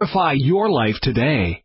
Fortify your life today.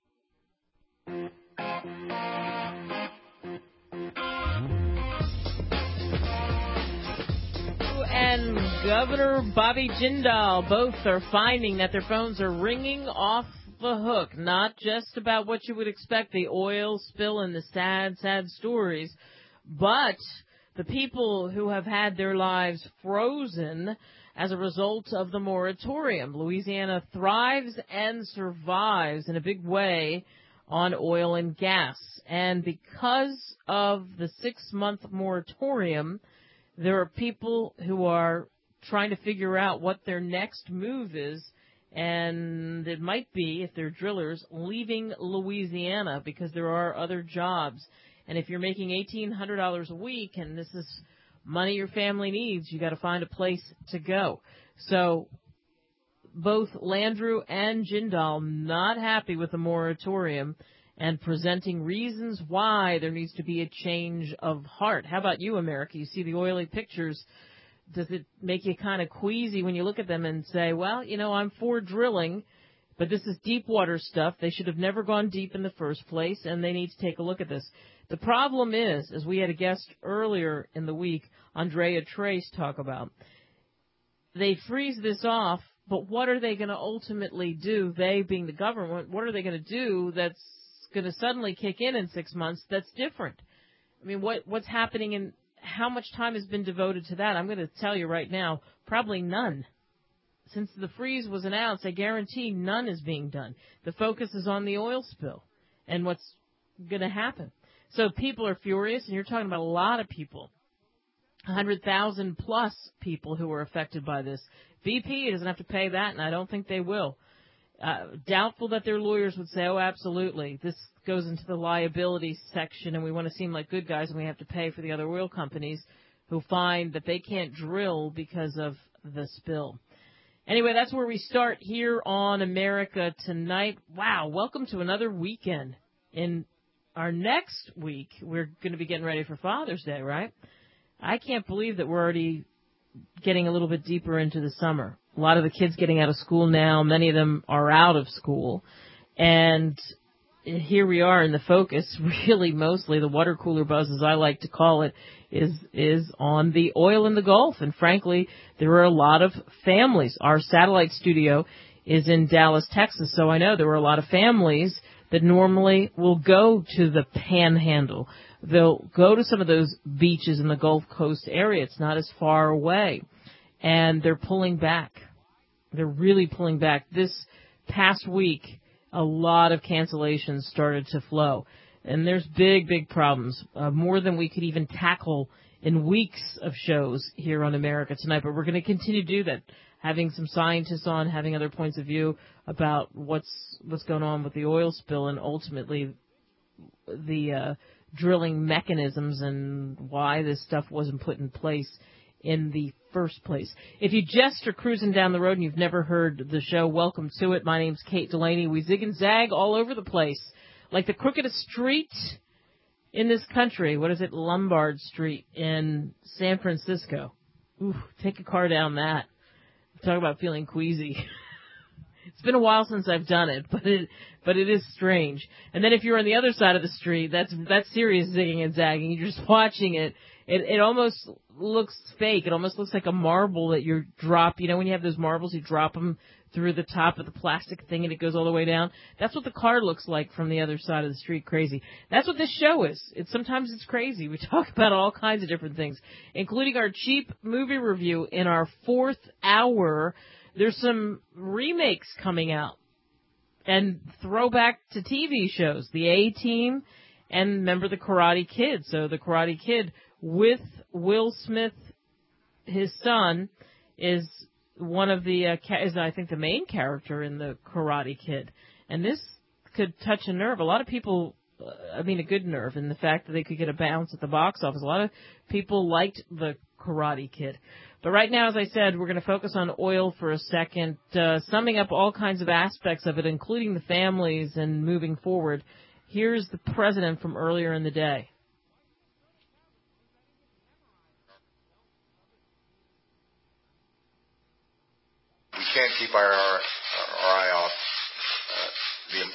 And Governor Bobby Jindal both are finding that their phones are ringing off the hook, not just about what you would expect, the oil spill and the sad, sad stories, but the people who have had their lives frozen as a result of the moratorium. Louisiana thrives and survives in a big way on oil and gas. And because of the 6-month moratorium, there are people who are trying to figure out what their next move is, and it might be, if they're drillers, leaving Louisiana because there are other jobs. And if you're making $1,800 a week and this is money your family needs, you got to find a place to go. So both Landrieu and Jindal not happy with the moratorium and presenting reasons why there needs to be a change of heart. How about you, America? You see the oily pictures. Does it make you kind of queasy when you look at them and say, well, you know, I'm for drilling, but this is deep water stuff. They should have never gone deep in the first place, and they need to take a look at this. The problem is, as we had a guest earlier in the week, Andrea Trace, talk about, they freeze this off, but what are they going to ultimately do, they being the government, what are they going to do that's going to suddenly kick in 6 months that's different? I mean, what's happening and how much time has been devoted to that? I'm going to tell you right now, probably none. Since the freeze was announced, I guarantee none is being done. The focus is on the oil spill and what's going to happen. So people are furious, and you're talking about a lot of people, 100,000 plus people who are affected by this. BP doesn't have to pay that, and I don't think they will. Doubtful that their lawyers would say, oh, absolutely, this goes into the liability section, and we want to seem like good guys, and we have to pay for the other oil companies who find that they can't drill because of the spill. Anyway, that's where we start here on America Tonight. Wow, welcome to another weekend. In our next week, we're going to be getting ready for Father's Day, right? I can't believe that we're already getting a little bit deeper into the summer. A lot of the kids getting out of school now. Many of them are out of school. And here we are in the focus, really mostly the water cooler buzz, as I like to call it, is on the oil in the Gulf. And frankly, there are a lot of families. Our satellite studio is in Dallas, Texas, so I know there were a lot of families that normally will go to the Panhandle. They'll go to some of those beaches in the Gulf Coast area. It's not as far away. And they're pulling back. They're really pulling back. This past week, a lot of cancellations started to flow. And there's big, big problems, more than we could even tackle in weeks of shows here on America Tonight. But we're going to continue to do that, having some scientists on, having other points of view about what's going on with the oil spill and ultimately the drilling mechanisms and why this stuff wasn't put in place in the first place. If you just are cruising down the road and you've never heard the show, welcome to it. My name's Kate Delaney. We zig and zag all over the place, like the crookedest street in this country. What is it? Lombard Street in San Francisco. Ooh, take a car down that. Talk about feeling queasy. It's been a while since I've done it, but it is strange. And then if you're on the other side of the street, that's serious zigging and zagging. You're just watching it. It almost looks fake. It almost looks like a marble that you drop. You know, when you have those marbles, you drop them through the top of the plastic thing and it goes all the way down. That's what the car looks like from the other side of the street. Crazy. That's what this show is. Sometimes it's crazy. We talk about all kinds of different things, including our cheap movie review in our fourth hour. There's some remakes coming out and throwback to TV shows. The A-Team and remember the Karate Kid. So the Karate Kid with Will Smith, his son, is one of the, is I think the main character in the Karate Kid. And this could touch a nerve. A lot of people, a good nerve in the fact that they could get a bounce at the box office. A lot of people liked the Karate Kid. But right now, as I said, we're going to focus on oil for a second, summing up all kinds of aspects of it, including the families and moving forward. Here's the president from earlier in the day. We can't keep our eye off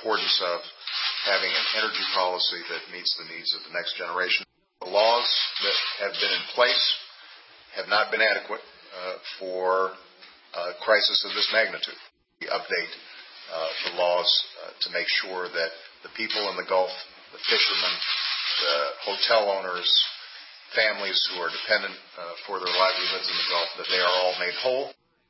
importance of having an energy policy that meets the needs of the next generation. The laws that have been in place have not been adequate for a crisis of this magnitude. We update the laws to make sure that the people in the Gulf, the fishermen, the hotel owners, families who are dependent for their livelihoods in the Gulf, that they are all made whole.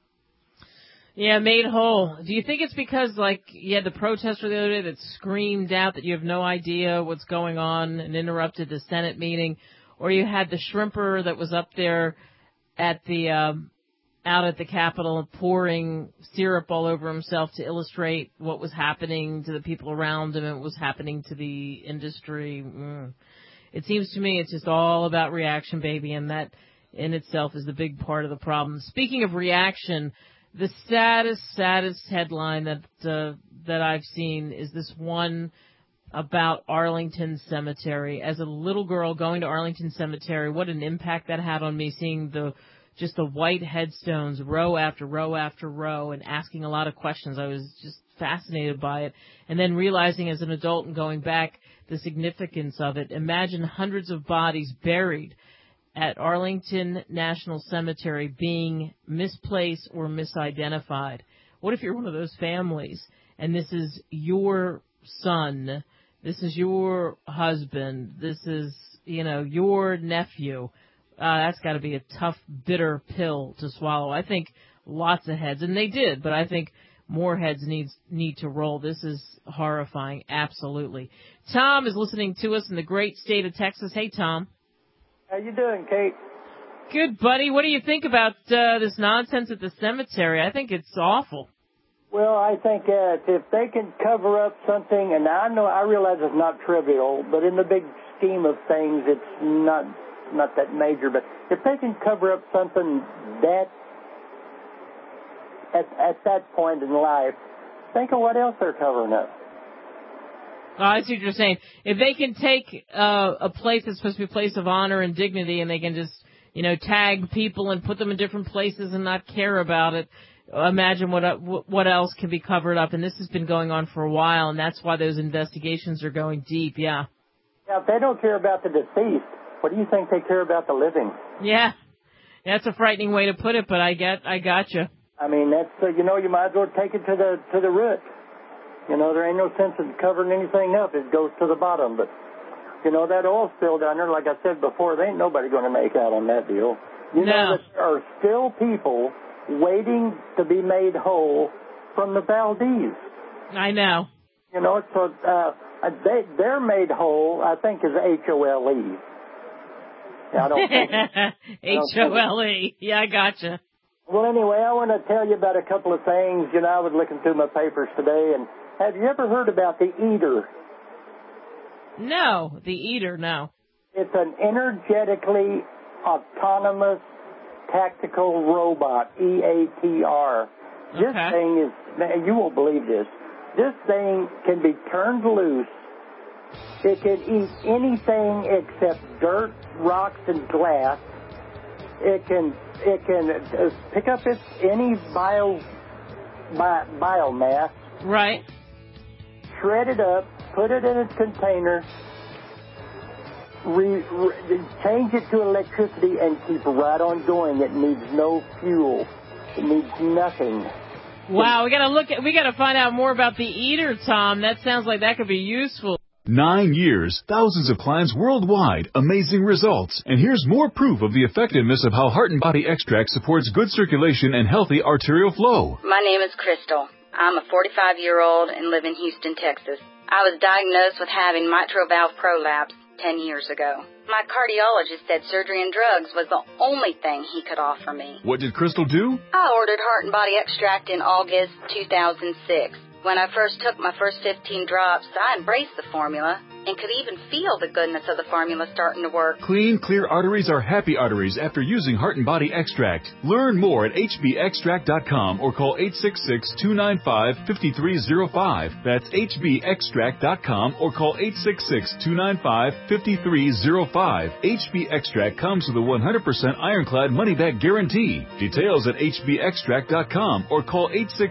Yeah, made whole. Do you think it's because, like, you had the protester the other day that screamed out that you have no idea what's going on and interrupted the Senate meeting, or you had the shrimper that was up there at the out at the Capitol pouring syrup all over himself to illustrate what was happening to the people around him and what was happening to the industry? It seems to me it's just all about reaction, baby, and that in itself is the big part of the problem. Speaking of reaction, the saddest headline that I've seen is this one about Arlington Cemetery. As a little girl going to Arlington Cemetery, what an impact that had on me, seeing the white headstones row after row after row and asking a lot of questions. I was just fascinated by it. And then realizing as an adult and going back the significance of it. Imagine hundreds of bodies buried at Arlington National Cemetery being misplaced or misidentified. What if you're one of those families and this is your son, this is your husband, this is, your nephew? That's got to be a tough, bitter pill to swallow. I think lots of heads, and they did, but I think more heads need to roll. This is horrifying, absolutely. Tom is listening to us in the great state of Texas. Hey, Tom. How you doing, Kate? Good, buddy. What do you think about this nonsense at the cemetery? I think it's awful. Well, I think if they can cover up something, and I realize it's not trivial, but in the big scheme of things, it's not that major. But if they can cover up something that at that point in life, think of what else they're covering up. Oh, I see what you're saying. If they can take a place that's supposed to be a place of honor and dignity, and they can just, tag people and put them in different places and not care about it, imagine what else can be covered up. And this has been going on for a while, and that's why those investigations are going deep. Yeah. Now, if they don't care about the deceased, what do you think they care about the living? Yeah, that's a frightening way to put it, but I got you. I mean, that's you might as well take it to the root. There ain't no sense in covering anything up. It goes to the bottom. But, that oil spill down there, like I said before, there ain't nobody going to make out on that deal. You know that there are still people waiting to be made whole from the Valdez. I know. So they're made whole, I think, is H-O-L-E. I don't think H-O-L-E. Yeah, I gotcha. Well, anyway, I want to tell you about a couple of things. I was looking through my papers today, and have you ever heard about the Eater? No, the Eater, no. It's an energetically autonomous tactical robot, EATR. This thing is, you won't believe this, this thing can be turned loose. It can eat anything except dirt, rocks, and glass. It can pick up any biomass. Right. Shred it up, put it in a container, change it to electricity, and keep right on going. It needs no fuel. It needs nothing. Wow, we gotta find out more about the Eater, Tom. That sounds like that could be useful. 9 years, thousands of clients worldwide, amazing results. And here's more proof of the effectiveness of how Heart and Body Extract supports good circulation and healthy arterial flow. My name is Crystal. I'm a 45-year-old and live in Houston, Texas. I was diagnosed with having mitral valve prolapse 10 years ago. My cardiologist said surgery and drugs was the only thing he could offer me. What did Crystal do? I ordered Heart and Body Extract in August 2006. When I first took my first 15 drops, I embraced the formula. and could even feel the goodness of the formula starting to work. Clean, clear arteries are happy arteries after using Heart and Body Extract. Learn more at hbextract.com or call 866-295-5305. That's hbextract.com or call 866-295-5305. HB Extract comes with a 100% ironclad money-back guarantee. Details at hbextract.com or call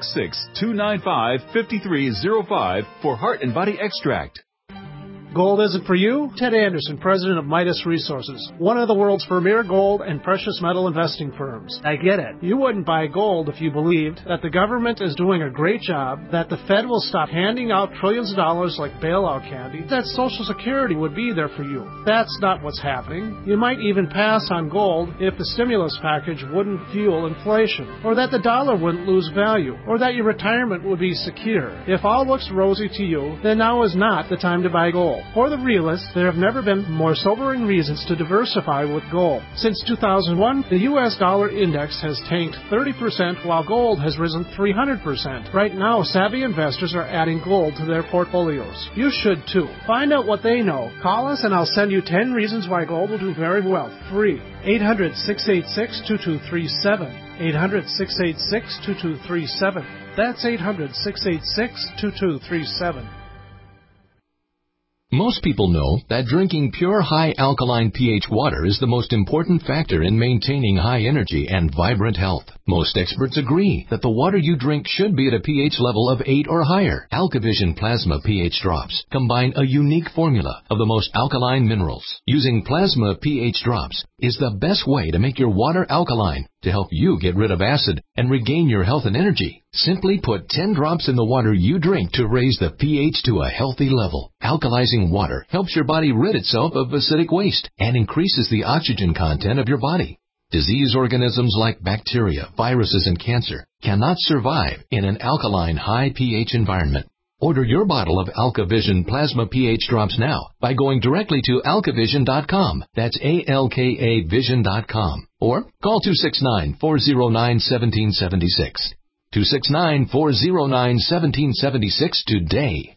866-295-5305 for Heart and Body Extract. Gold isn't for you? Ted Anderson, president of Midas Resources, one of the world's premier gold and precious metal investing firms. I get it. You wouldn't buy gold if you believed that the government is doing a great job, that the Fed will stop handing out trillions of dollars like bailout candy, that Social Security would be there for you. That's not what's happening. You might even pass on gold if the stimulus package wouldn't fuel inflation, or that the dollar wouldn't lose value, or that your retirement would be secure. If all looks rosy to you, then now is not the time to buy gold. For the realists, there have never been more sobering reasons to diversify with gold. Since 2001, the U.S. dollar index has tanked 30% while gold has risen 300%. Right now, savvy investors are adding gold to their portfolios. You should too. Find out what they know. Call us and I'll send you 10 reasons why gold will do very well. Free. 800-686-2237. 800-686-2237. That's 800-686-2237. Most people know that drinking pure high alkaline pH water is the most important factor in maintaining high energy and vibrant health. Most experts agree that the water you drink should be at a pH level of 8 or higher. AlkaVision Plasma pH drops combine a unique formula of the most alkaline minerals. Using Plasma pH drops is the best way to make your water alkaline to help you get rid of acid and regain your health and energy. Simply put 10 drops in the water you drink to raise the pH to a healthy level. Alkalizing water helps your body rid itself of acidic waste and increases the oxygen content of your body. Disease organisms like bacteria, viruses, and cancer cannot survive in an alkaline high pH environment. Order your bottle of AlkaVision Plasma pH drops now by going directly to alkavision.com. That's ALKA Vision.com. Or call 269-409-1776. 269-409-1776 today.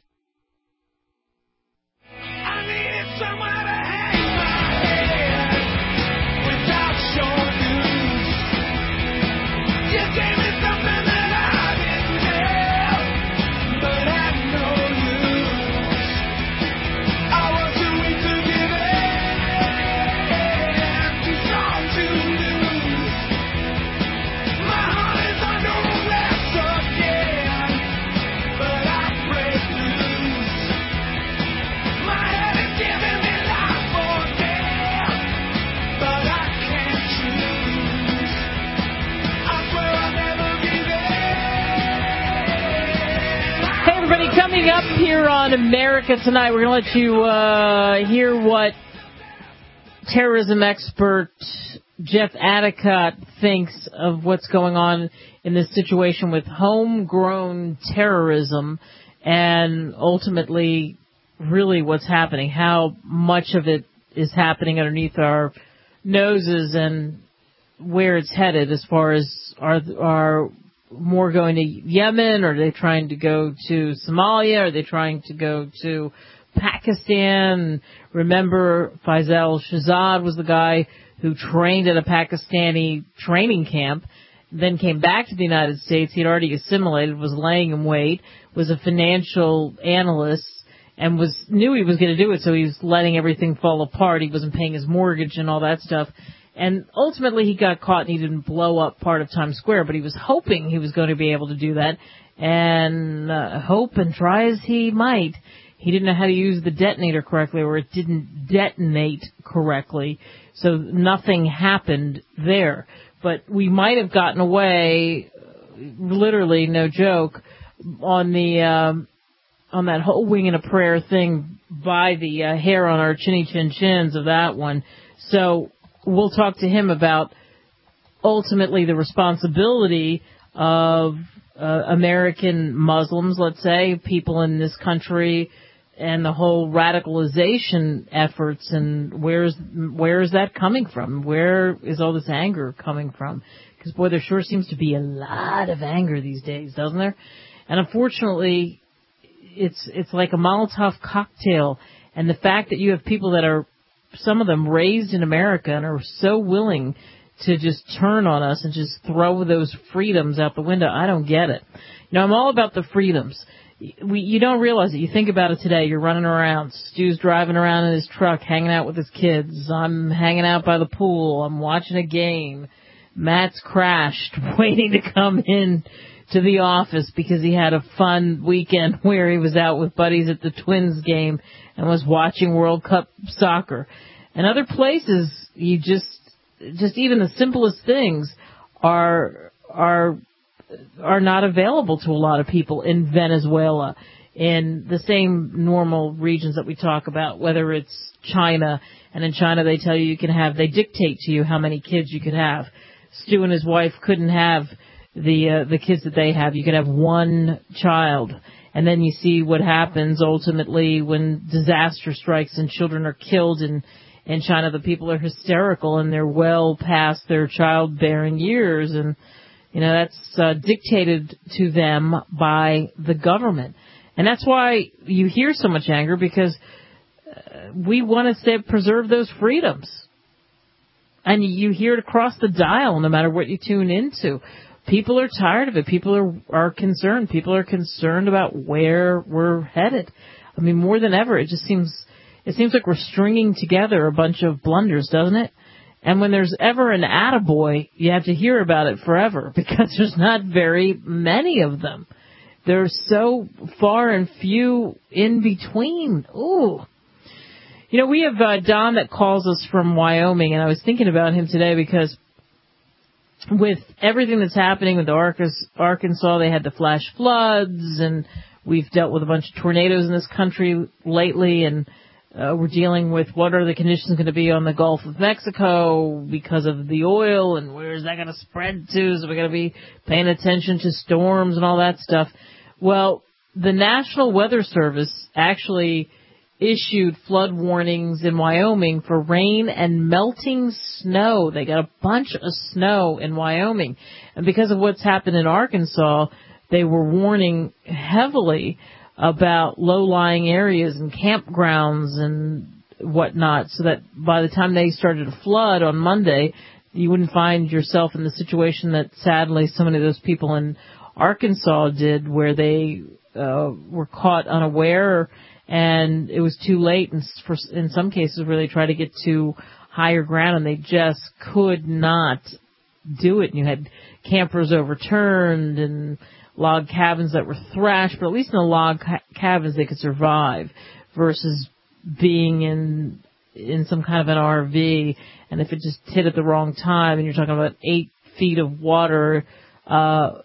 Coming up here on America Tonight, we're going to let you hear what terrorism expert Jeff Adicott thinks of what's going on in this situation with homegrown terrorism and ultimately really what's happening, how much of it is happening underneath our noses and where it's headed as far as are more going to Yemen? Are they trying to go to Somalia? Are they trying to go to Pakistan? Remember, Faisal Shahzad was the guy who trained at a Pakistani training camp, then came back to the United States. He'd already assimilated, was laying in wait, was a financial analyst, and knew he was going to do it, so he was letting everything fall apart. He wasn't paying his mortgage and all that stuff. And ultimately he got caught and he didn't blow up part of Times Square, but he was hoping he was going to be able to do that. And hope and try as he might, he didn't know how to use the detonator correctly, or it didn't detonate correctly. So nothing happened there. But we might have gotten away, literally, no joke, on that whole wing and a prayer thing by the hair on our chinny chin chins of that one. So we'll talk to him about ultimately the responsibility of American Muslims, let's say, people in this country, and the whole radicalization efforts, and where is that coming from? Where is all this anger coming from? Because, boy, there sure seems to be a lot of anger these days, doesn't there? And unfortunately, it's like a Molotov cocktail. And the fact that you have people that are, some of them raised in America and are so willing to just turn on us and just throw those freedoms out the window, I don't get it. You know, I'm all about the freedoms. You don't realize it. You think about it today. You're running around. Stu's driving around in his truck, hanging out with his kids. I'm hanging out by the pool. I'm watching a game. Matt's crashed, waiting to come in to the office because he had a fun weekend where he was out with buddies at the Twins game and was watching World Cup soccer. And other places, you just even the simplest things are not available to a lot of people in Venezuela, in the same normal regions that we talk about, whether it's China. And in China, they tell you they dictate to you how many kids you could have. Stu and his wife couldn't have the kids that they have. You could have one child. And then you see what happens ultimately when disaster strikes and children are killed in China. The people are hysterical and they're well past their childbearing years. And, you know, that's dictated to them by the government. And that's why you hear so much anger, because we want to preserve those freedoms. And you hear it across the dial no matter what you tune into. People are tired of it. People are concerned. People are concerned about where we're headed. I mean, more than ever, it seems like we're stringing together a bunch of blunders, doesn't it? And when there's ever an attaboy, you have to hear about it forever because there's not very many of them. They're so far and few in between. Ooh. You know, we have Don that calls us from Wyoming, and I was thinking about him today because with everything that's happening with Arkansas, they had the flash floods, and we've dealt with a bunch of tornadoes in this country lately, and we're dealing with what are the conditions going to be on the Gulf of Mexico because of the oil, and where is that going to spread to? So we're going to be paying attention to storms and all that stuff. Well, the National Weather Service actually issued flood warnings in Wyoming for rain and melting snow. They got a bunch of snow in Wyoming. And because of what's happened in Arkansas, they were warning heavily about low-lying areas and campgrounds and whatnot, so that by the time they started to flood on Monday, you wouldn't find yourself in the situation that sadly so many of those people in Arkansas did, where they were caught unaware, and it was too late in some cases where they tried to get to higher ground and they just could not do it. And you had campers overturned and log cabins that were thrashed, but at least in the log cabins they could survive versus being in some kind of an RV. And if it just hit at the wrong time, and you're talking about 8 feet of water, a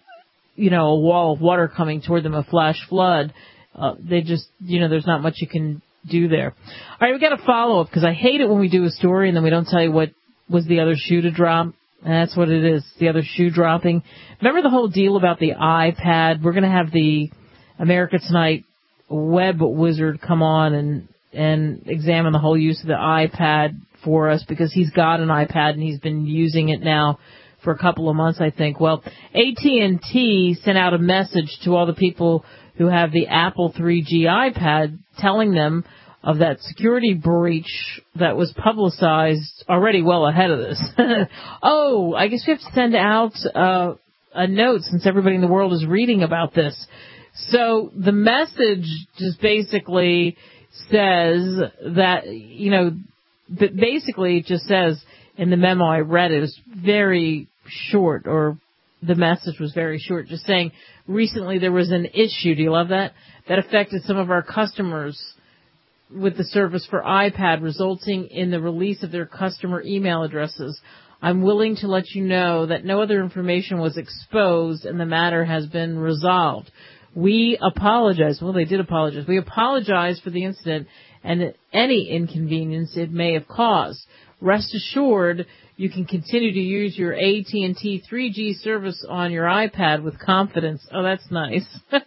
wall of water coming toward them, a flash flood, they just, there's not much you can do there. All right, we got a follow-up because I hate it when we do a story and then we don't tell you what was the other shoe to drop. And that's what it is, the other shoe dropping. Remember the whole deal about the iPad? We're going to have the America Tonight web wizard come on and examine the whole use of the iPad for us, because he's got an iPad and he's been using it now for a couple of months, I think. Well, AT&T sent out a message to all the people who have the Apple 3G iPad telling them of that security breach that was publicized already well ahead of this. Oh, I guess we have to send out a note since everybody in the world is reading about this. So the message just basically says that, basically it just says in the memo I read, it was very short, or the message was very short, just saying recently there was an issue, do you love that, that affected some of our customers with the service for iPad, resulting in the release of their customer email addresses. I'm willing to let you know that no other information was exposed and the matter has been resolved. We apologize. Well, they did apologize. We apologize for the incident and any inconvenience it may have caused. Rest assured, you can continue to use your AT&T 3G service on your iPad with confidence. Oh, that's nice.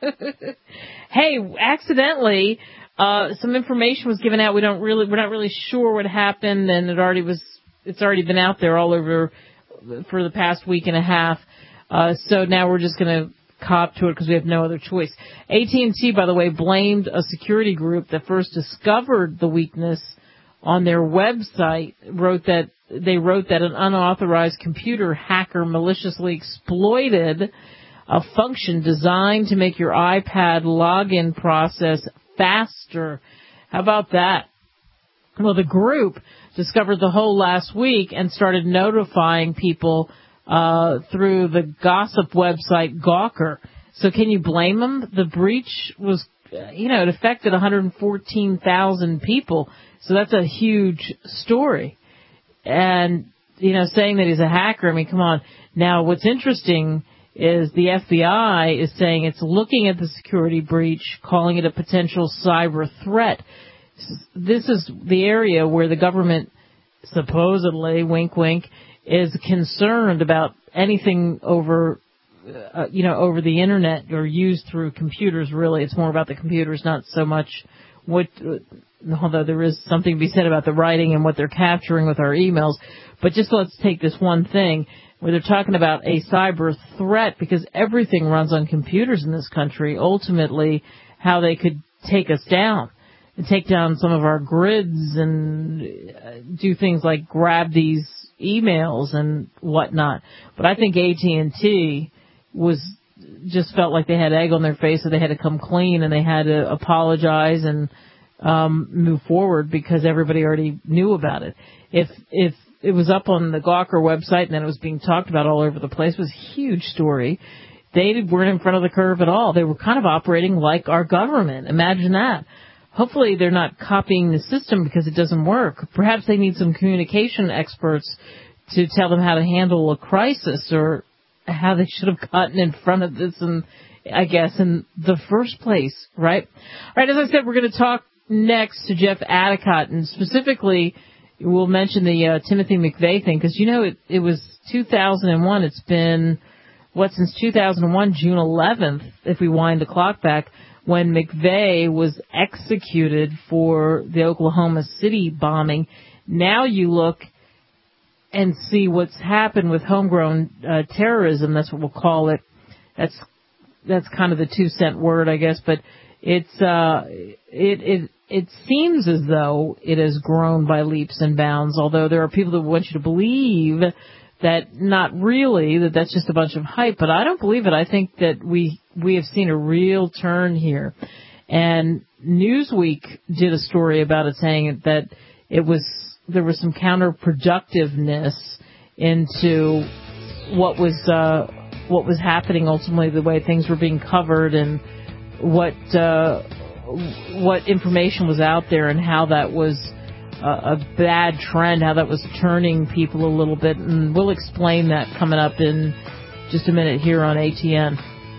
Hey, accidentally, some information was given out. We're not really sure what happened, and it's already been out there all over for the past week and a half. So now we're just going to cop to it because we have no other choice. AT&T, by the way, blamed a security group that first discovered the weakness on their website. Wrote that an unauthorized computer hacker maliciously exploited a function designed to make your iPad login process faster. How about that? Well, the group discovered the hole last week and started notifying people through the gossip website Gawker. So can you blame them? The breach was, it affected 114,000 people. So that's a huge story. And, saying that he's a hacker, I mean, come on. Now, what's interesting is the FBI is saying it's looking at the security breach, calling it a potential cyber threat. This is the area where the government supposedly, wink, wink, is concerned about anything over the internet or used through computers. Really, it's more about the computers, not so much although there is something to be said about the writing and what they're capturing with our emails. But just let's take this one thing where they're talking about a cyber threat, because everything runs on computers in this country. Ultimately, how they could take us down and take down some of our grids and do things like grab these emails and whatnot. But I think AT&T just felt like they had egg on their face, so they had to come clean and they had to apologize and move forward because everybody already knew about it. If it was up on the Gawker website and then it was being talked about all over the place, it was a huge story. They weren't in front of the curve at all. They were kind of operating like our government. Imagine that. Hopefully they're not copying the system because it doesn't work. Perhaps they need some communication experts to tell them how to handle a crisis or how they should have gotten in front of this, in the first place, right? All right, as I said, we're going to talk next to Jeff Adicott, and specifically we'll mention the Timothy McVeigh thing, because, it was 2001. It's been, since 2001, June 11th, if we wind the clock back, when McVeigh was executed for the Oklahoma City bombing. Now you look and see what's happened with homegrown terrorism. That's what we'll call it. That's kind of the 2-cent word, I guess, but it seems as though it has grown by leaps and bounds, although there are people that want you to believe that not really, that's just a bunch of hype, but I don't believe it. I think that we have seen a real turn here. And Newsweek did a story about it, saying that there was some counterproductiveness into what was happening ultimately, the way things were being covered and what information was out there and how that was a bad trend, how that was turning people a little bit. And we'll explain that coming up in just a minute here on ATN.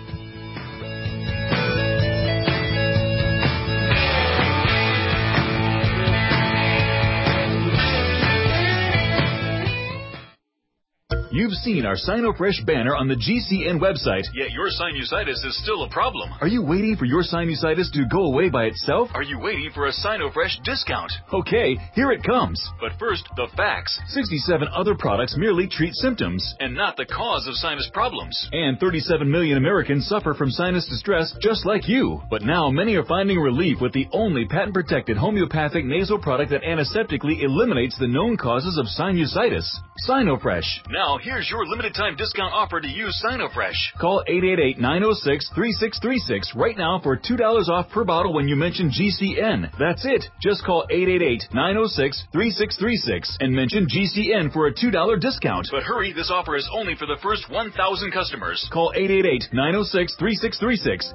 You've seen our SinoFresh banner on the GCN website, yet your sinusitis is still a problem. Are you waiting for your sinusitis to go away by itself? Are you waiting for a SinoFresh discount? Okay, here it comes. But first, the facts. 67 other products merely treat symptoms and not the cause of sinus problems. And 37 million Americans suffer from sinus distress just like you. But now many are finding relief with the only patent-protected homeopathic nasal product that antiseptically eliminates the known causes of sinusitis. SinoFresh. Now, here's your limited-time discount offer to use SinoFresh. Call 888-906-3636 right now for $2 off per bottle when you mention GCN. That's it. Just call 888-906-3636 and mention GCN for a $2 discount. But hurry, this offer is only for the first 1,000 customers. Call 888-906-3636.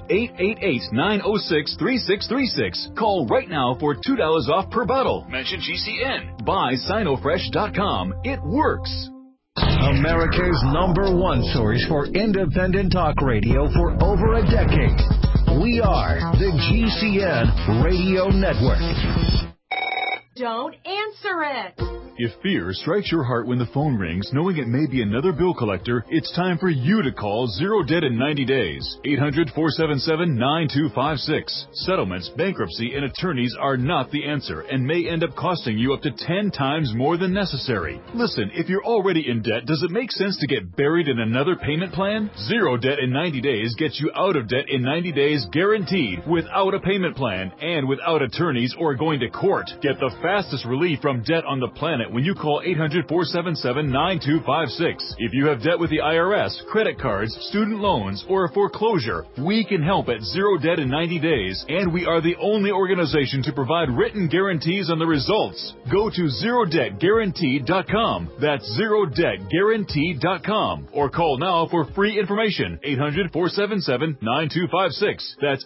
888-906-3636. Call right now for $2 off per bottle. Mention GCN. Buy SinoFresh.com. It works. America's #1 source for independent talk radio for over a decade. We are the GCN Radio Network. Don't answer it. If fear strikes your heart when the phone rings, knowing it may be another bill collector, it's time for you to call Zero Debt in 90 days. 800-477-9256. Settlements, bankruptcy, and attorneys are not the answer and may end up costing you up to 10 times more than necessary. Listen, if you're already in debt, does it make sense to get buried in another payment plan? Zero Debt in 90 days gets you out of debt in 90 days guaranteed, without a payment plan and without attorneys or going to court. Get the fastest relief from debt on the planet when you call 800-477-9256. If you have debt with the IRS, credit cards, student loans, or a foreclosure, we can help at Zero Debt in 90 days, and we are the only organization to provide written guarantees on the results. Go to ZeroDebtGuaranteed.com. That's ZeroDebtGuaranteed.com. Or call now for free information. 800-477-9256. That's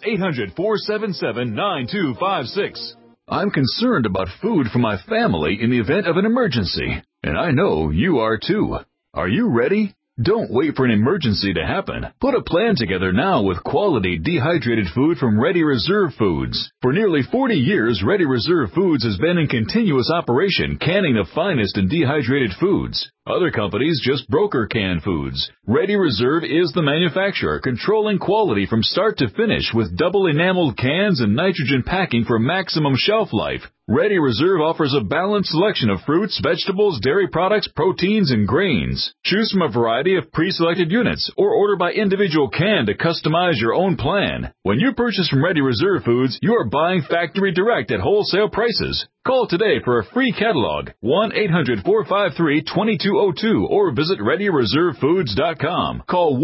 800-477-9256. I'm concerned about food for my family in the event of an emergency, and I know you are too. Are you ready? Don't wait for an emergency to happen. Put a plan together now with quality dehydrated food from Ready Reserve Foods. For nearly 40 years, Ready Reserve Foods has been in continuous operation, canning the finest in dehydrated foods. Other companies just broker canned foods. Ready Reserve is the manufacturer, controlling quality from start to finish with double enameled cans and nitrogen packing for maximum shelf life. Ready Reserve offers a balanced selection of fruits, vegetables, dairy products, proteins, and grains. Choose from a variety of pre-selected units or order by individual can to customize your own plan. When you purchase from Ready Reserve Foods, you are buying factory direct at wholesale prices. Call today for a free catalog, 1-800-453-2202, or visit ReadyReserveFoods.com. Call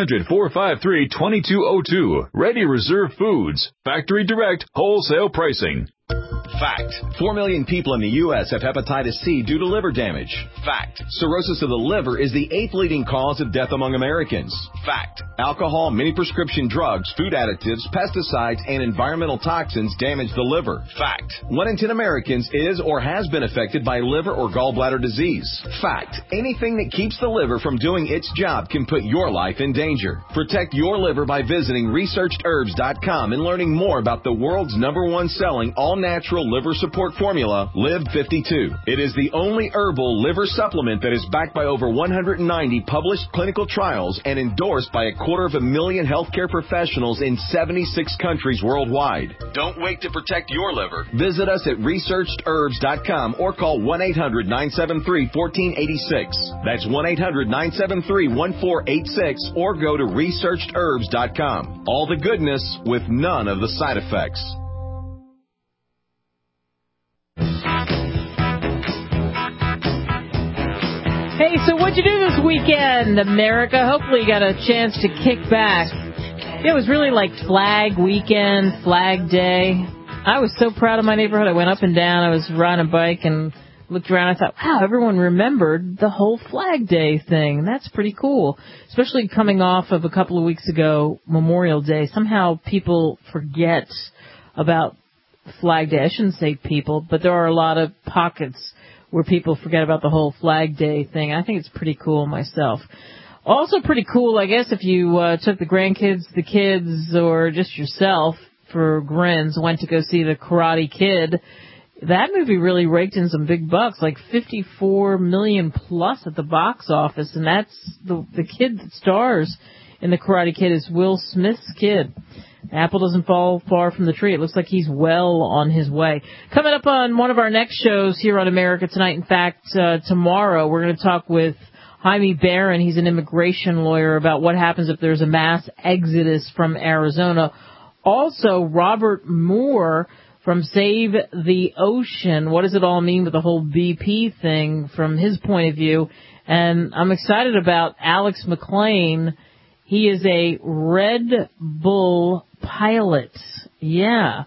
1-800-453-2202. Ready Reserve Foods. Factory direct, wholesale pricing. Fact. 4 million people in the U.S. have hepatitis C due to liver damage. Fact. Cirrhosis of the liver is the 8th leading cause of death among Americans. Fact. Alcohol, many prescription drugs, food additives, pesticides, and environmental toxins damage the liver. Fact. 1 in 10 Americans is or has been affected by liver or gallbladder disease. Fact. Anything that keeps the liver from doing its job can put your life in danger. Protect your liver by visiting ResearchedHerbs.com and learning more about the world's #1 selling all-natural liver support formula, Live 52. It is the only herbal liver supplement that is backed by over 190 published clinical trials and endorsed by 250,000 healthcare professionals in 76 countries worldwide. Don't wait to protect your liver. Visit us at ResearchedHerbs.com or call 1-800-973-1486. That's 1-800-973-1486 or go to ResearchedHerbs.com. All the goodness with none of the side effects. Hey, so what'd you do this weekend, America? Hopefully you got a chance to kick back. It was really like Flag Weekend, Flag Day. I was so proud of my neighborhood. I went up and down. I was riding a bike and looked around. I thought, wow, everyone remembered the whole Flag Day thing. That's pretty cool, especially coming off of a couple of weeks ago, Memorial Day. Somehow people forget about Flag Day. I shouldn't say people, but there are a lot of pockets where people forget about the whole Flag Day thing. I think it's pretty cool myself. Also pretty cool, I guess, if you took the grandkids, the kids, or just yourself for grins, went to go see The Karate Kid. That movie really raked in some big bucks, like $54 million plus at the box office, and that's the kid that stars in The Karate Kid is Will Smith's kid. The apple doesn't fall far from the tree. It looks like he's well on his way. Coming up on one of our next shows here on America Tonight, in fact, tomorrow, we're going to talk with Jaime Barron. He's an immigration lawyer about what happens if there's a mass exodus from Arizona. Also, Robert Moore from Save the Ocean. What does it all mean with the whole BP thing from his point of view? And I'm excited about Alex McLean. He is a Red Bull pilot. Yeah.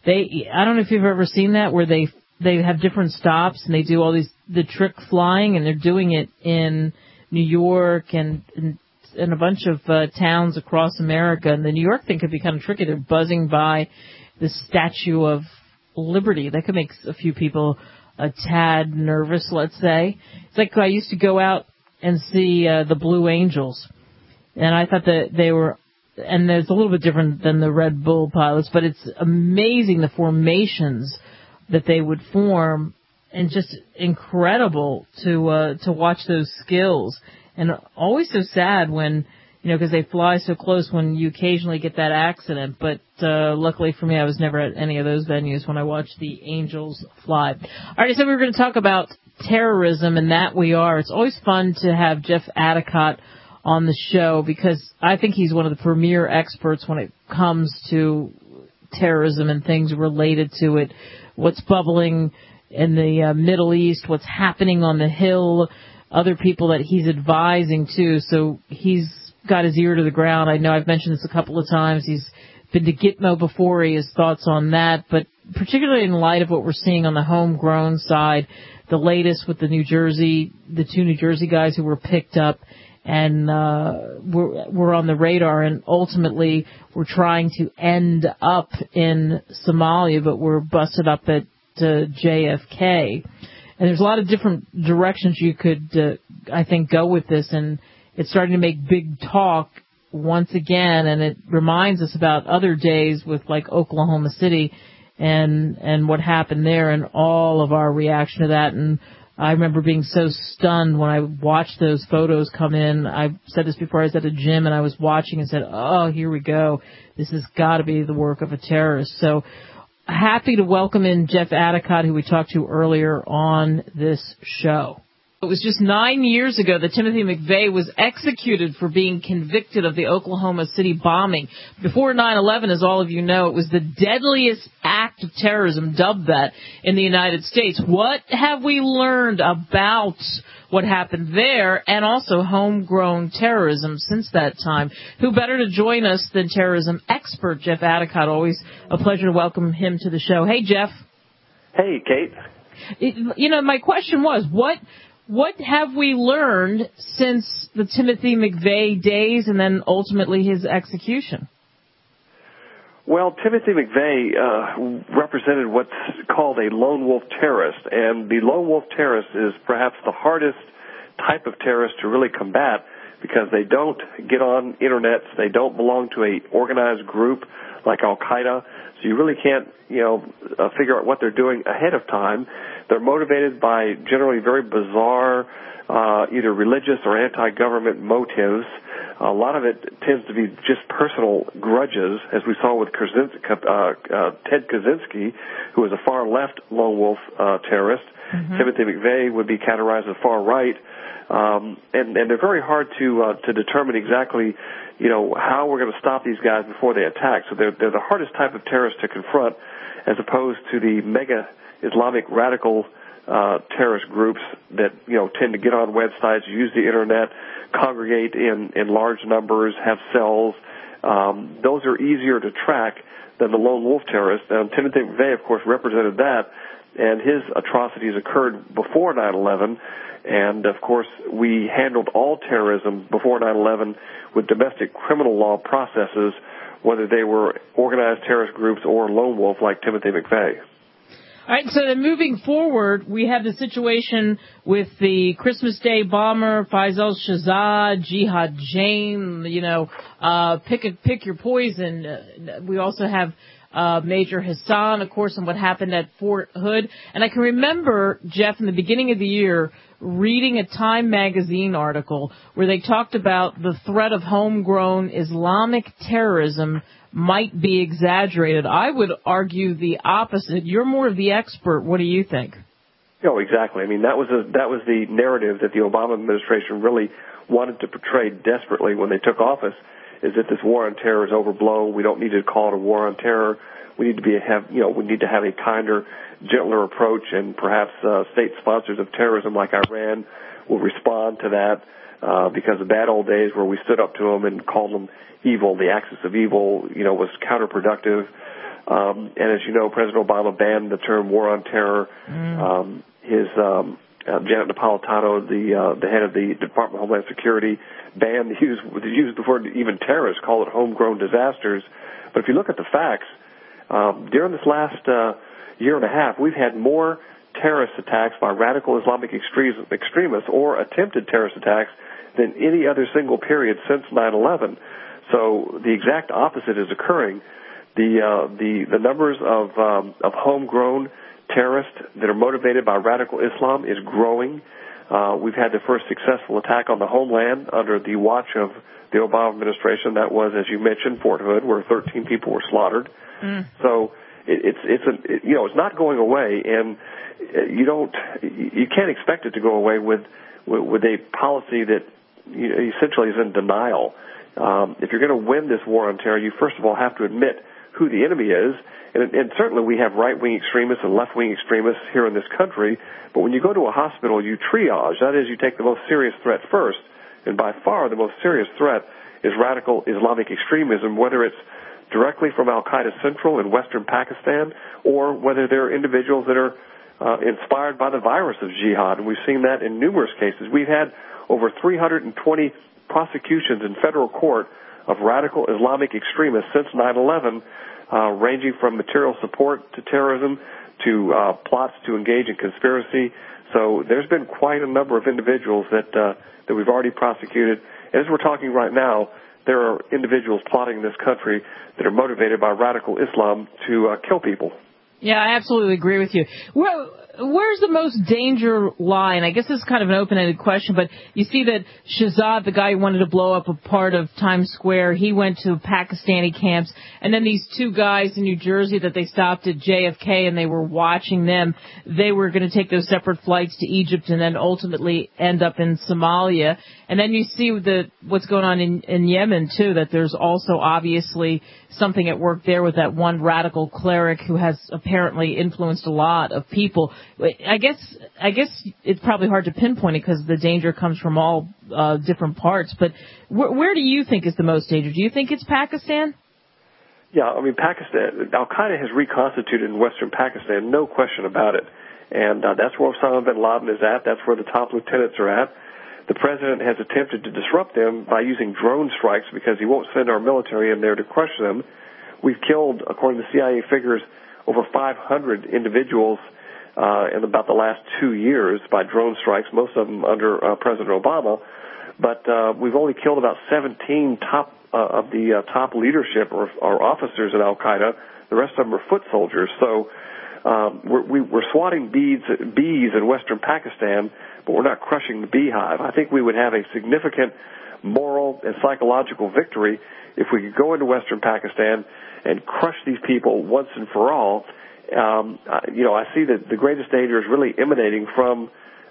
I don't know if you've ever seen that, where they have different stops and they do all the trick flying, and they're doing it in New York and in a bunch of towns across America. And the New York thing could be kind of tricky. They're buzzing by the Statue of Liberty. That could make a few people a tad nervous, let's say. It's like I used to go out and see the Blue Angels, and I thought that they were, and there's a little bit different than the Red Bull pilots, but it's amazing the formations that they would form and just incredible to watch those skills. And always so sad when, because they fly so close when you occasionally get that accident. But luckily for me, I was never at any of those venues when I watched the Angels fly. All right, so we were going to talk about terrorism, and that we are. It's always fun to have Jeff Adicott on the show because I think he's one of the premier experts when it comes to terrorism and things related to it. What's bubbling in the Middle East, what's happening on the Hill, other people that he's advising too. So he's got his ear to the ground. I know I've mentioned this a couple of times. He's been to Gitmo before. He has thoughts on that, but particularly in light of what we're seeing on the homegrown side, the latest with the two New Jersey guys who were picked up and we're on the radar, and ultimately we're trying to end up in Somalia, but we're busted up at JFK. And there's a lot of different directions you could, I think, go with this, and it's starting to make big talk once again, and it reminds us about other days with like Oklahoma City and what happened there and all of our reaction to that. And I remember being so stunned when I watched those photos come in. I've said this before. I was at a gym and I was watching and said, oh, here we go. This has got to be the work of a terrorist. So happy to welcome in Jeff Adicott, who we talked to earlier on this show. It was just 9 years ago that Timothy McVeigh was executed for being convicted of the Oklahoma City bombing. Before 9/11, as all of you know, it was the deadliest act of terrorism, dubbed that, in the United States. What have we learned about what happened there and also homegrown terrorism since that time? Who better to join us than terrorism expert Jeff Adicott? Always a pleasure to welcome him to the show. Hey, Jeff. Hey, Kate. My question was, what have we learned since the Timothy McVeigh days and then ultimately his execution? Well, Timothy McVeigh represented what's called a lone wolf terrorist, and the lone wolf terrorist is perhaps the hardest type of terrorist to really combat because they don't get on internets, they don't belong to a organized group like Al-Qaeda, so you really can't, figure out what they're doing ahead of time. They're motivated by generally very bizarre, either religious or anti-government motives. A lot of it tends to be just personal grudges, as we saw with Ted Kaczynski, who was a far-left lone wolf terrorist. Mm-hmm. Timothy McVeigh would be categorized as far-right. And they're very hard to determine exactly, how we're going to stop these guys before they attack. So they're the hardest type of terrorist to confront, as opposed to the mega Islamic radical terrorist groups that tend to get on websites, use the internet, congregate in large numbers, have cells. Those are easier to track than the lone wolf terrorists. Timothy McVeigh, of course, represented that, and his atrocities occurred before 9/11. And, of course, we handled all terrorism before 9/11 with domestic criminal law processes, whether they were organized terrorist groups or lone wolf like Timothy McVeigh. All right, so then moving forward, we have the situation with the Christmas Day bomber, Faisal Shahzad, Jihad Jain, pick your poison. We also have Major Hassan, of course, and what happened at Fort Hood. And I can remember, Jeff, in the beginning of the year, reading a Time magazine article where they talked about the threat of homegrown Islamic terrorism might be exaggerated. I would argue the opposite. You're more of the expert. What do you think? Oh, exactly. I mean, that was the narrative that the Obama administration really wanted to portray desperately when they took office, is that this war on terror is overblown. We don't need to call it a war on terror. We need to have a kinder, gentler approach, and perhaps state sponsors of terrorism like Iran will respond to that because the bad old days where we stood up to them and called them evil, the axis of evil, was counterproductive. And as you know, President Obama banned the term war on terror. Janet Napolitano, the head of the Department of Homeland Security, banned the use before even terrorists, call it homegrown disasters. But if you look at the facts, during this last year and a half, we've had more terrorist attacks by radical Islamic extremists or attempted terrorist attacks than any other single period since 9/11. So the exact opposite is occurring. The numbers of homegrown terrorists that are motivated by radical Islam is growing. We've had the first successful attack on the homeland under the watch of the Obama administration. That was, as you mentioned, Fort Hood, where 13 people were slaughtered. So it's not going away, and you can't expect it to go away with a policy that essentially is in denial. If you're going to win this war on terror, you first of all have to admit who the enemy is. And certainly we have right-wing extremists and left-wing extremists here in this country, but when you go to a hospital, you triage. That is, you take the most serious threat first, and by far the most serious threat is radical Islamic extremism, whether it's directly from Al-Qaeda Central in western Pakistan or whether they're individuals that are inspired by the virus of jihad, and we've seen that in numerous cases. We've had over 320 prosecutions in federal court of radical Islamic extremists since 9/11, ranging from material support to terrorism to plots to engage in conspiracy. So there's been quite a number of individuals that we've already prosecuted. And as we're talking right now, there are individuals plotting in this country that are motivated by radical Islam to kill people. Yeah, I absolutely agree with you. Where's the most danger lie? And I guess this is kind of an open-ended question, but you see that Shahzad, the guy who wanted to blow up a part of Times Square, he went to Pakistani camps, and then these two guys in New Jersey that they stopped at JFK and they were watching them, they were going to take those separate flights to Egypt and then ultimately end up in Somalia. And then you see what's going on in Yemen, too, that there's also obviously something at work there with that one radical cleric who has apparently influenced a lot of people. I guess it's probably hard to pinpoint it because the danger comes from all different parts. But where do you think is the most danger? Do you think it's Pakistan? Yeah, I mean, Pakistan, Al-Qaeda has reconstituted in western Pakistan, no question about it. And that's where Osama bin Laden is at. That's where the top lieutenants are at. The president has attempted to disrupt them by using drone strikes because he won't send our military in there to crush them. We've killed, according to CIA figures, over 500 individuals in about the last 2 years by drone strikes, most of them under President Obama. But we've only killed about 17 of the top leadership or officers at Al-Qaeda. The rest of them are foot soldiers. So we're swatting bees in western Pakistan, but we're not crushing the beehive. I think we would have a significant moral and psychological victory if we could go into western Pakistan and crush these people once and for all. I see that the greatest danger is really emanating from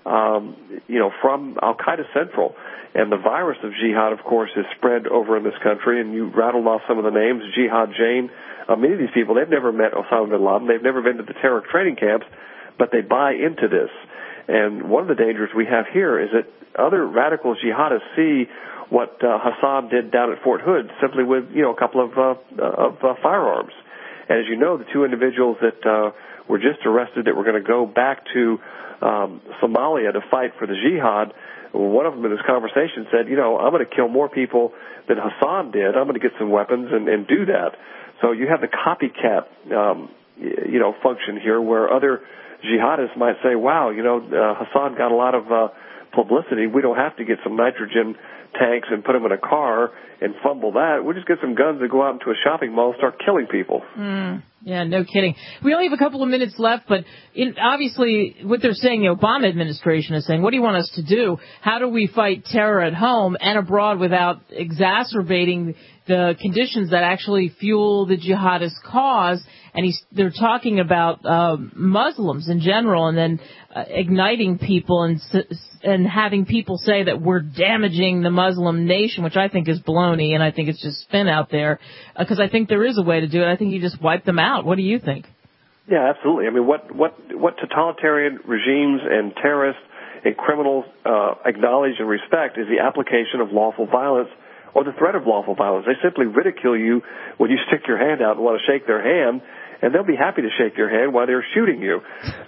Al-Qaeda Central. And the virus of jihad, of course, is spread over in this country. And you rattled off some of the names, Jihad Jain. Many of these people, they've never met Osama bin Laden. They've never been to the terror training camps, but they buy into this. And one of the dangers we have here is that other radical jihadists see what Hassan did down at Fort Hood simply with, a couple of firearms. And as you know, the two individuals that were just arrested that were going to go back to Somalia to fight for the jihad, one of them in this conversation said, I'm going to kill more people than Hassan did. I'm going to get some weapons and do that. So you have the copycat, function here where other jihadists might say, wow, Hassan got a lot of publicity. We don't have to get some nitrogen tanks and put them in a car and fumble that. We'll just get some guns and go out into a shopping mall and start killing people. Yeah, no kidding. We only have a couple of minutes left, but obviously what they're saying, the Obama administration is saying, what do you want us to do? How do we fight terror at home and abroad without exacerbating the conditions that actually fuel the jihadist cause? And they're talking about Muslims in general, and then igniting people and having people say that we're damaging the Muslim nation, which I think is baloney, and I think it's just spin out there, because I think there is a way to do it. I think you just wipe them out. What do you think? Yeah, absolutely. I mean, what totalitarian regimes and terrorists and criminals acknowledge and respect is the application of lawful violence or the threat of lawful violence. They simply ridicule you when you stick your hand out and want to shake their hand, and they'll be happy to shake your hand while they're shooting you.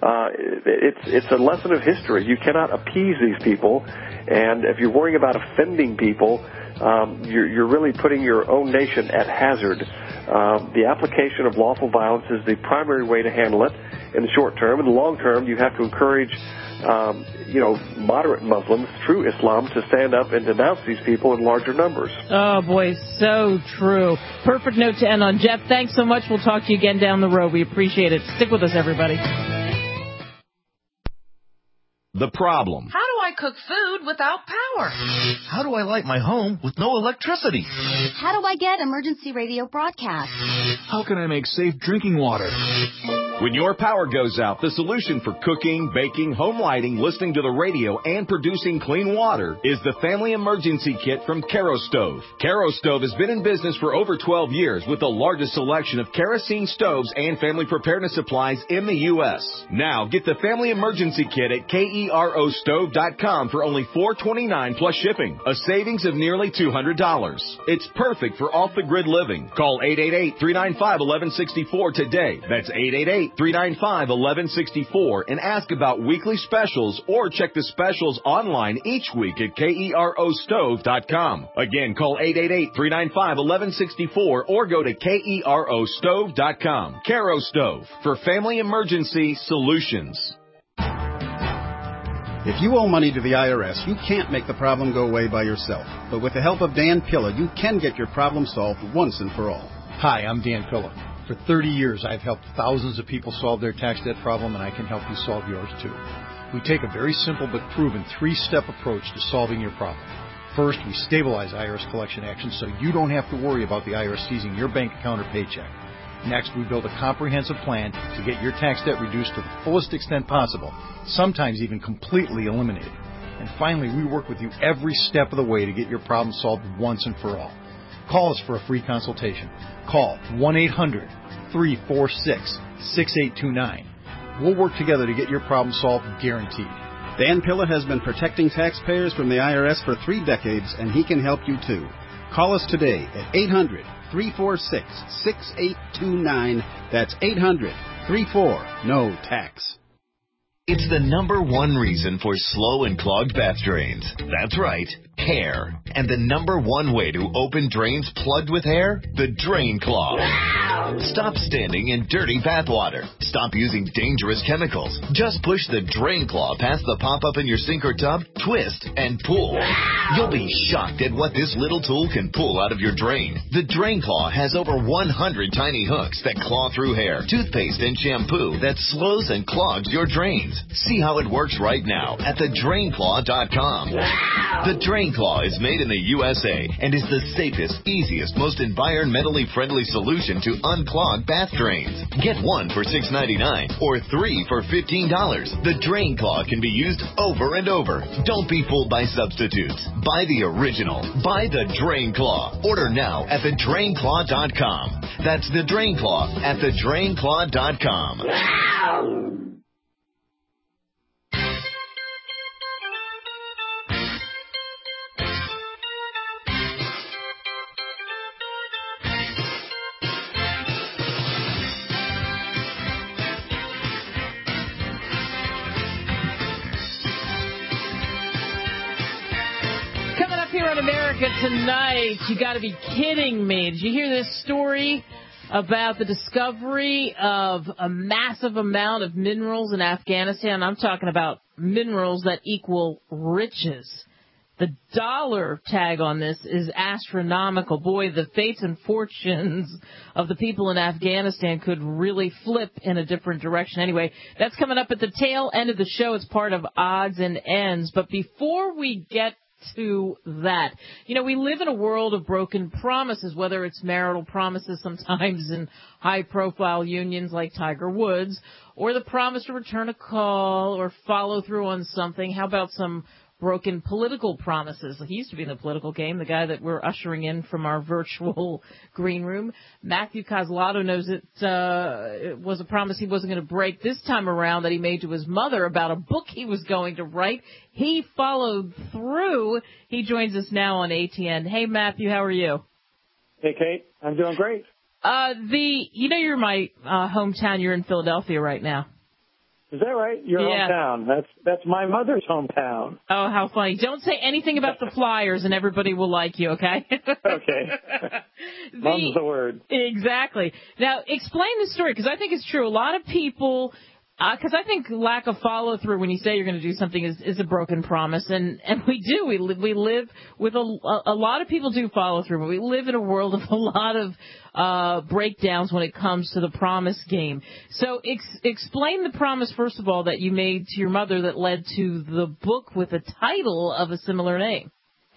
It's a lesson of history. You cannot appease these people, and if you're worrying about offending people, you're really putting your own nation at hazard. The application of lawful violence is the primary way to handle it in the short term. In the long term, you have to encourage moderate Muslims, true Islam, to stand up and denounce these people in larger numbers. Oh, boy, so true. Perfect note to end on. Jeff, thanks so much. We'll talk to you again down the road. We appreciate it. Stick with us, everybody. The problem. How do I cook food without power? How do I light my home with no electricity? How do I get emergency radio broadcasts? How can I make safe drinking water? When your power goes out, the solution for cooking, baking, home lighting, listening to the radio, and producing clean water is the Family Emergency Kit from Kerastove. Kerastove has been in business for over 12 years with the largest selection of kerosene stoves and family preparedness supplies in the U.S. Now, get the Family Emergency Kit at KEROstove.com for only $4.29 plus shipping, a savings of nearly $200. It's perfect for off-the-grid living. Call 888-395-1164 today. That's 888-395-1164 and ask about weekly specials or check the specials online each week at KEROstove.com. Again, call 888-395-1164 or go to KEROstove.com. Kerastove for family emergency solutions. If you owe money to the IRS, you can't make the problem go away by yourself. But with the help of Dan Pilla, you can get your problem solved once and for all. Hi, I'm Dan Pilla. For 30 years, I've helped thousands of people solve their tax debt problem, and I can help you solve yours too. We take a very simple but proven 3-step approach to solving your problem. First, we stabilize IRS collection actions so you don't have to worry about the IRS seizing your bank account or paycheck. Next, we build a comprehensive plan to get your tax debt reduced to the fullest extent possible, sometimes even completely eliminated. And finally, we work with you every step of the way to get your problem solved once and for all. Call us for a free consultation. Call 1-800-346-6829. We'll work together to get your problem solved, guaranteed. Dan Pilla has been protecting taxpayers from the IRS for 3 decades, and he can help you too. Call us today at 800-346-6829. That's 800-34-NO-TAX. It's the #1 reason for slow and clogged bath drains. That's right, hair. And the #1 way to open drains plugged with hair? The Drain Claw. Stop standing in dirty bath water. Stop using dangerous chemicals. Just push the Drain Claw past the pop-up in your sink or tub, twist, and pull. You'll be shocked at what this little tool can pull out of your drain. The Drain Claw has over 100 tiny hooks that claw through hair, toothpaste, and shampoo that slows and clogs your drains. See how it works right now at thedrainclaw.com. The Drain Claw is made in the USA and is the safest, easiest, most environmentally friendly solution to unclog bath drains. Get 1 for $6.99 or 3 for $15. The Drain Claw can be used over and over. Don't be fooled by substitutes. Buy the original. Buy the Drain Claw. Order now at thedrainclaw.com. That's the Drain Claw at thedrainclaw.com. Here in America tonight, you got to be kidding me. Did you hear this story about the discovery of a massive amount of minerals in Afghanistan? I'm talking about minerals that equal riches. The dollar tag on this is astronomical. Boy, the fates and fortunes of the people in Afghanistan could really flip in a different direction. Anyway, that's coming up at the tail end of the show. It's part of Odds and Ends. But before we get to that, you know, we live in a world of broken promises, whether it's marital promises sometimes in high-profile unions like Tiger Woods, or the promise to return a call or follow through on something. How about some broken political promises? He used to be in the political game, the guy that we're ushering in from our virtual green room. Matthew Coslato knows it was a promise he wasn't going to break this time around that he made to his mother about a book he was going to write. He followed through. He joins us now on ATN. Hey, Matthew, how are you? Hey, Kate. I'm doing great. You know, you're my hometown. You're in Philadelphia right now. Is that right? Your hometown. That's my mother's hometown. Oh, how funny. Don't say anything about the Flyers and everybody will like you, okay? Okay. Mum's the word. Exactly. Now, explain the story, because I think it's true. A lot of people Because I think lack of follow through when you say you're going to do something is a broken promise, and we do. We live with a lot of people do follow through, but we live in a world of a lot of breakdowns when it comes to the promise game. So explain the promise first of all that you made to your mother that led to the book with a title of a similar name.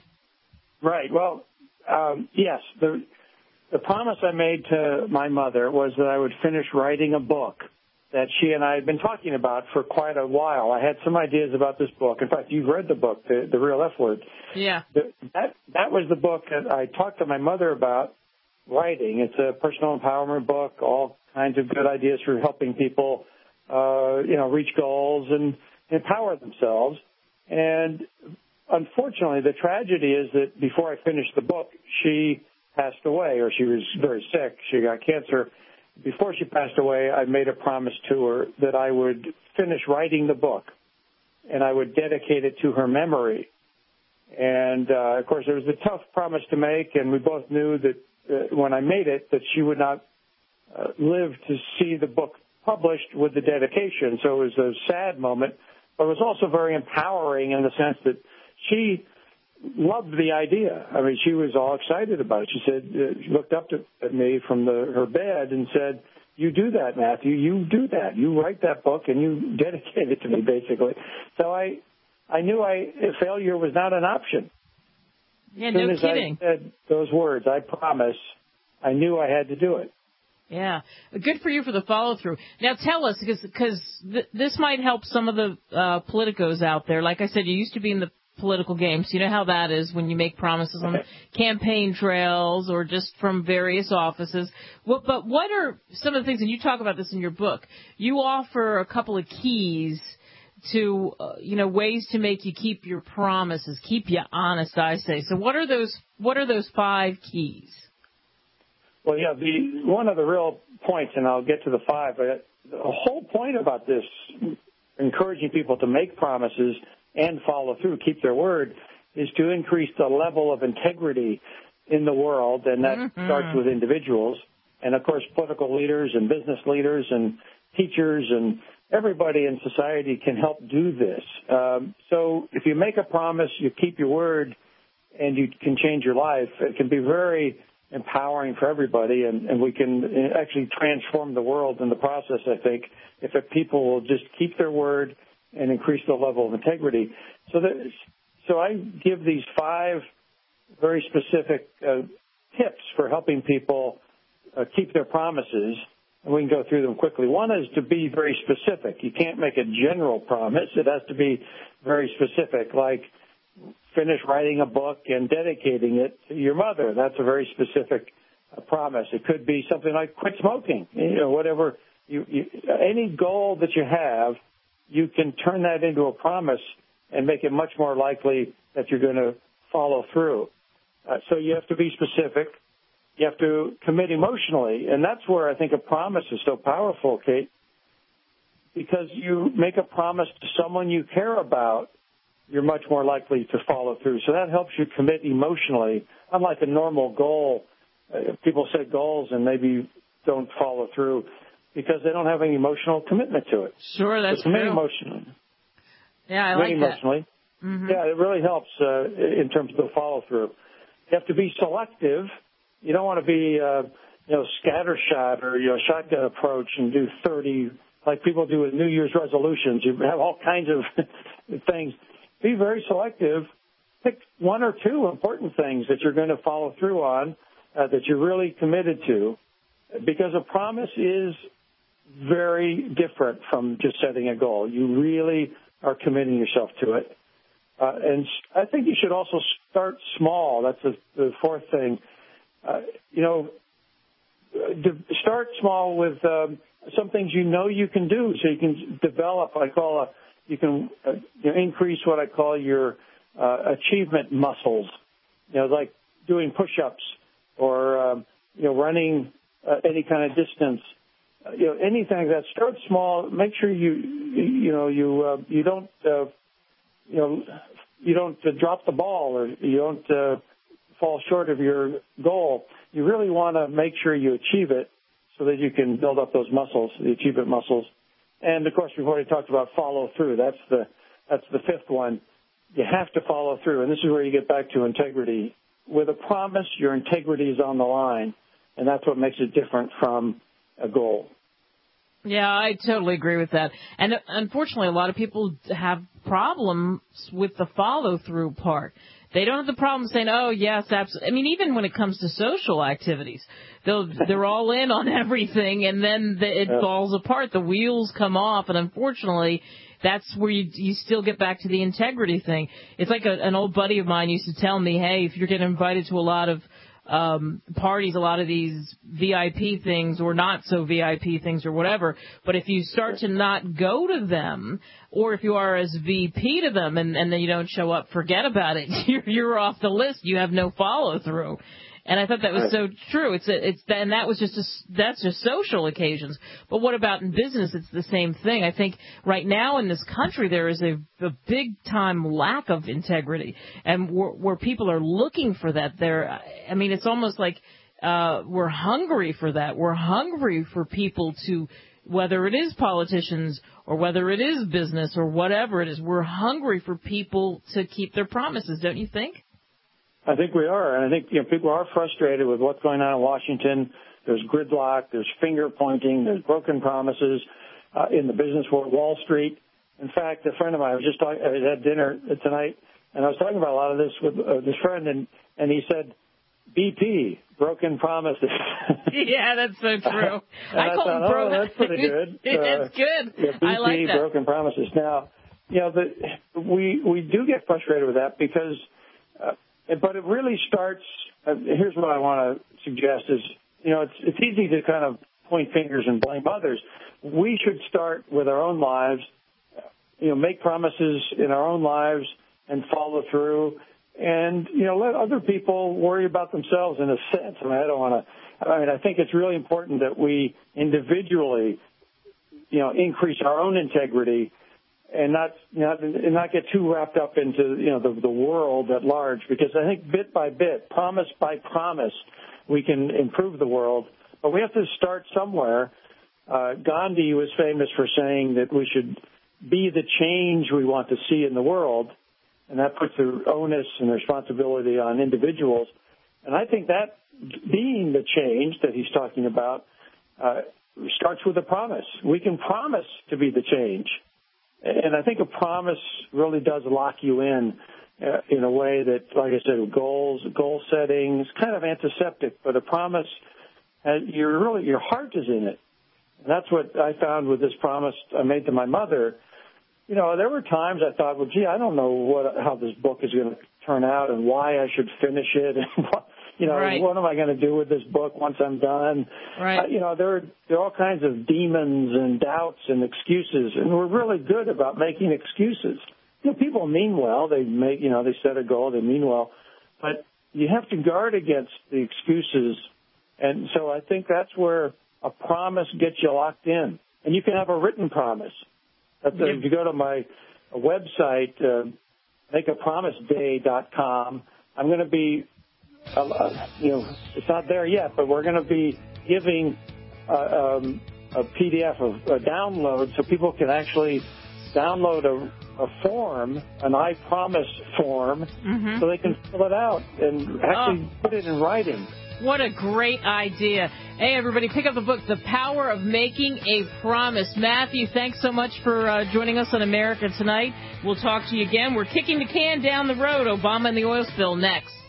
Right. Well, yes. The promise I made to my mother was that I would finish writing a book that she and I had been talking about for quite a while. I had some ideas about this book. In fact, you've read the book, The Real F Word. Yeah. That was the book that I talked to my mother about writing. It's a personal empowerment book, all kinds of good ideas for helping people, reach goals and empower themselves. And unfortunately, the tragedy is that before I finished the book, she passed away, or she was very sick. She got cancer. Before she passed away, I made a promise to her that I would finish writing the book, and I would dedicate it to her memory. And, of course, it was a tough promise to make, and we both knew that when I made it, that she would not live to see the book published with the dedication. So it was a sad moment, but it was also very empowering in the sense that she loved the idea. I mean, she was all excited about it. She said, she looked up at me from her bed and said, "You do that, Matthew. You do that. You write that book and you dedicate it to me," basically. So I knew failure was not an option. Yeah, as soon as kidding. I said those words, "I promise," I knew I had to do it. Yeah, good for you for the follow-through. Now tell us, because this might help some of the politicos out there. Like I said, you used to be in the political games. You know how that is when you make promises on campaign trails or just from various offices. But what are some of the things, and you talk about this in your book, you offer a couple of keys to, ways to make you keep your promises, keep you honest, I say. So what are those 5 keys? Well, yeah, one of the real points, and I'll get to the 5, but the whole point about this, encouraging people to make promises and follow through, keep their word, is to increase the level of integrity in the world, and that starts with individuals. And, of course, political leaders and business leaders and teachers and everybody in society can help do this. So if you make a promise, you keep your word, and you can change your life, it can be very empowering for everybody, and we can actually transform the world in the process, I think, if people will just keep their word and increase the level of integrity. So I give these 5 very specific tips for helping people keep their promises, and we can go through them quickly. One is to be very specific. You can't make a general promise. It has to be very specific, like finish writing a book and dedicating it to your mother. That's a very specific promise. It could be something like quit smoking. Whatever any goal that you have, you can turn that into a promise and make it much more likely that you're going to follow through. So you have to be specific. You have to commit emotionally, and that's where I think a promise is so powerful, Kate, because you make a promise to someone you care about, you're much more likely to follow through. So that helps you commit emotionally, unlike a normal goal. People set goals and maybe don't follow through because they don't have any emotional commitment to it. Sure, that's true. Emotionally. Yeah, I like emotionally. that. Mm-hmm. Yeah, it really helps in terms of the follow-through. You have to be selective. You don't want to be, scattershot or, shotgun approach and do 30, like people do with New Year's resolutions. You have all kinds of things. Be very selective. Pick 1 or 2 important things that you're going to follow through on, that you're really committed to, because a promise is very different from just setting a goal. You really are committing yourself to it. And I think you should also start small. That's the 4th thing. Start small with some things you can do, so you can develop. You can increase what I call your achievement muscles. Like doing push-ups or running any kind of distance. Anything like that. Start small. Make sure you don't drop the ball or you don't fall short of your goal. You really want to make sure you achieve it so that you can build up those muscles, the achievement muscles. And of course, we've already talked about follow through. That's the fifth one. You have to follow through, and this is where you get back to integrity. With a promise, your integrity is on the line, and that's what makes it different from a goal. Yeah, I totally agree with that. And unfortunately, a lot of people have problems with the follow-through part. They don't have the problem saying, oh, yes, absolutely. I mean, even when it comes to social activities, they're all in on everything, and then it falls apart. The wheels come off, and unfortunately, that's where you still get back to the integrity thing. It's like an old buddy of mine used to tell me, hey, if you're getting invited to a lot of parties, a lot of these VIP things or not so VIP things or whatever, but if you start to not go to them, or if you are as VP to them and then you don't show up, forget about it. You're off the list. You have no follow through. And I thought that was so true. And that was that's just social occasions. But what about in business? It's the same thing. I think right now in this country there is a big time lack of integrity, and where people are looking for that. It's almost like we're hungry for that. We're hungry for people to, whether it is politicians or whether it is business or whatever it is, we're hungry for people to keep their promises. Don't you think? I think we are, and I think people are frustrated with what's going on in Washington. There's gridlock, there's finger pointing, there's broken promises in the business world, Wall Street. In fact, a friend of mine, I had dinner tonight, and I was talking about a lot of this with this friend, and he said, BP, broken promises. Yeah, that's so true. I call them broken. That's pretty good. That's good. Yeah, BP, I like that. Broken promises. Now, we do get frustrated with that because. But it really starts. Here's what I want to suggest: is it's easy to kind of point fingers and blame others. We should start with our own lives. Make promises in our own lives and follow through, and let other people worry about themselves in a sense. I think it's really important that we individually, increase our own integrity. And not get too wrapped up into the world at large, because I think bit by bit, promise by promise, we can improve the world. But we have to start somewhere. Gandhi was famous for saying that we should be the change we want to see in the world, and that puts the onus and responsibility on individuals. And I think that being the change that he's talking about starts with a promise. We can promise to be the change. And I think a promise really does lock you in a way that, like I said, goal setting is kind of antiseptic, but a promise, your heart is in it. And that's what I found with this promise I made to my mother. There were times I thought, well, gee, I don't know how this book is going to turn out and why I should finish it. And right. What am I going to do with this book once I'm done? Right. There are all kinds of demons and doubts and excuses, and we're really good about making excuses. People mean well. They set a goal. They mean well, but you have to guard against the excuses. And so I think that's where a promise gets you locked in, and you can have a written promise. If you go to my website, makeapromiseday.com, I'm going to be. It's not there yet, but we're going to be giving a PDF of a download so people can actually download a form, an I Promise form, so they can fill it out and actually put it in writing. What a great idea. Hey, everybody, pick up the book, The Power of Making a Promise. Matthew, thanks so much for joining us on America Tonight. We'll talk to you again. We're kicking the can down the road. Obama and the oil spill next.